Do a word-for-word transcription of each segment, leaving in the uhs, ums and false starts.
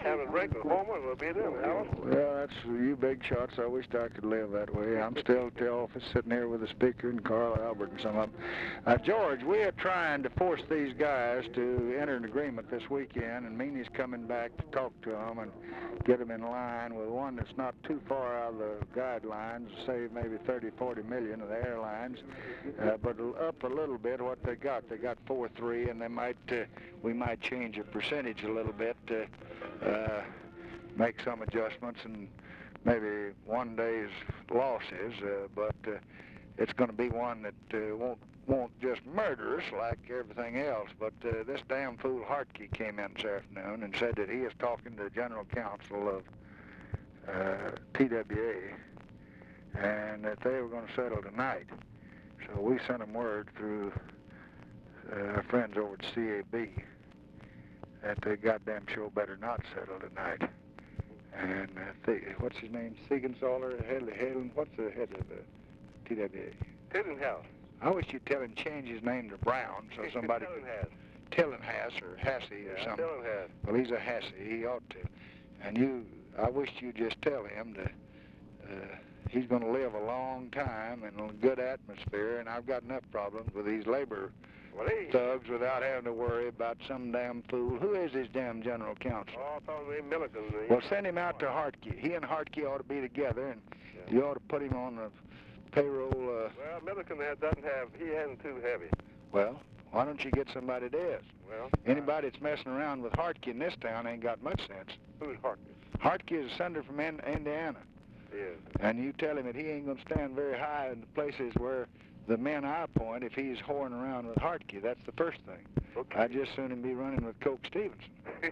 having a drink with Homer, we'll be there, Alice. Well, that's you big shots. I wished I could live that way. I'm still at the office sitting here with the speaker and Carl Albert and some of them. Uh, George, we are trying to force these guys to enter an agreement this weekend, and Meany's coming back to talk to them and get them in line with one that's not too far out of the guidelines, say maybe thirty, forty million of the airlines, uh, but up a little bit what they got. They got four three, and they might, uh, we might change the percentage a little bit to uh, make some adjustments and maybe one day's losses, uh, but uh, it's going to be one that uh, won't won't just murder us like everything else. But uh, this damn fool Hartke came in this afternoon and said that he is talking to the general counsel of uh, T W A and that they were going to settle tonight. So we sent them word through uh, our friends over at C A B that they goddamn sure better not settle tonight. And uh, th what's his name? Siegenthaler, Halen, what's the head of the T W A? Tildenhouse. I wish you'd tell him to change his name to Brown so somebody Tildenhouse. Tildenhouse or Hassey or Yeah, something. Tildenhouse. Well, he's a Hassey. He ought to. And you, I wish you'd just tell him to, uh, he's going to live a long time in a good atmosphere, and I've got enough problems with these labor Well, he... thugs without having to worry about some damn fool. Who is his damn general counsel? Oh, I thought it was Milliken. Well, send him out to Hartke. He and Hartke ought to be together, and Yeah. you ought to put him on the payroll. Uh, Well, Milliken had, doesn't have, he isn't too heavy. well, why don't you get somebody that is? Well, Anybody that's messing around with Hartke in this town ain't got much sense. who's Hartke? Hartke is a senator from in Indiana, He is. and you tell him that he ain't going to stand very high in the places where the men I appoint if he's whoring around with Hartke. That's the first thing. Okay. I'd just soon him be running with Coke Stevenson.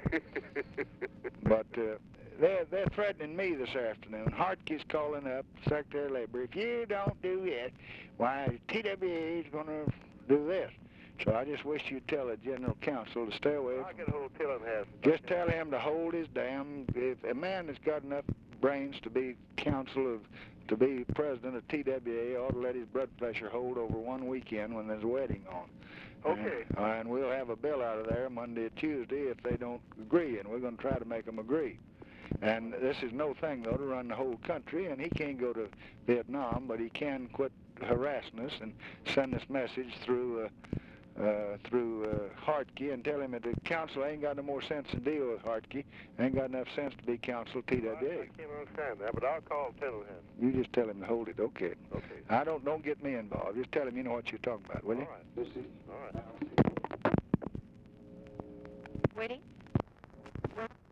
But uh, they're, they're threatening me this afternoon. Hartke's calling up Secretary of Labor. If you don't do it, why, T W A is going to do this. So I just wish you'd tell the general counsel to stay away I'll from... get a hold of Tildenhouse. Just tell him to hold his damn... If a man that's got enough brains to be counsel of... to be president of T W A ought to let his blood pressure hold over one weekend when there's a wedding on. Okay. And, uh, and we'll have a bill out of there Monday or Tuesday if they don't agree, and we're going to try to make them agree. And this is no thing, though, to run the whole country, and he can't go to Vietnam, but he can quit harassing us and send this message through uh, uh, through uh, Hartke and tell him that the council ain't got no more sense to deal with Hartke, ain't got enough sense to be council T W A. Well, I, I can't understand that, but I'll call Tildenhouse. You just tell him to hold it, okay. Okay. I don't don't get me involved. Just tell him you know what you're talking about, will you? All right. All right. Waiting.